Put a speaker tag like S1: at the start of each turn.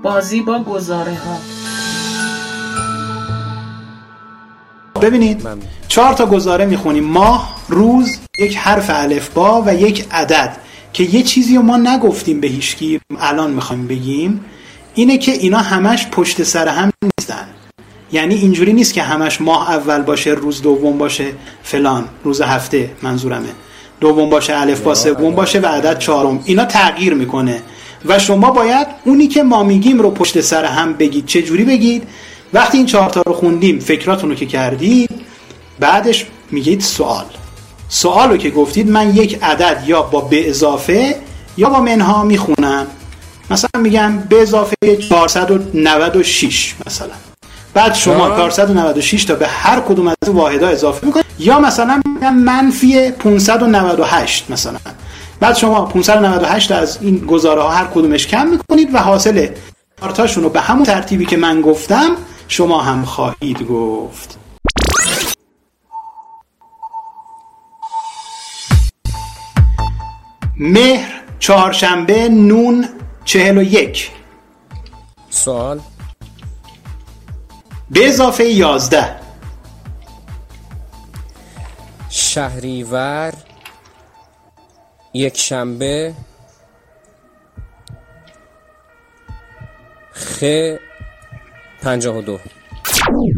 S1: بازی با گزاره ها.
S2: ببینید 4 تا گزاره میخونیم: ماه، روز، یک حرف الفبا و یک عدد. که یه چیزی رو ما نگفتیم به هیچکی الان میخوایم بگیم، اینه که اینا همش پشت سر هم نیستن. یعنی اینجوری نیست که همش ماه اول باشه، روز دوم باشه، فلان روز هفته منظورمه، دوم باشه الفبا، سوم باشه و عدد چهارم. اینا تغییر میکنه و شما باید اونی که ما میگیم رو پشت سر هم بگید. چه جوری بگید؟ وقتی این 4 تا رو خوندیم، فکراتونو که کردید، بعدش میگید سوال رو که گفتید من یک عدد یا با به اضافه یا با منها میخونم. مثلا میگم به اضافه 496 مثلا، بعد شما 496 تا به هر کدوم از این واحدها اضافه میکنید. یا مثلا میگم منفی 598 مثلا، بعد شما 598 از این گزاره ها هر کدومش کم میکنید و حاصل 4 تاشون رو به همون ترتیبی که من گفتم شما هم خواهید گفت. مهر، چهارشنبه، نون، 41.
S3: سوال.
S2: به اضافه 11.
S3: شهریور، یک شنبه، خ 52.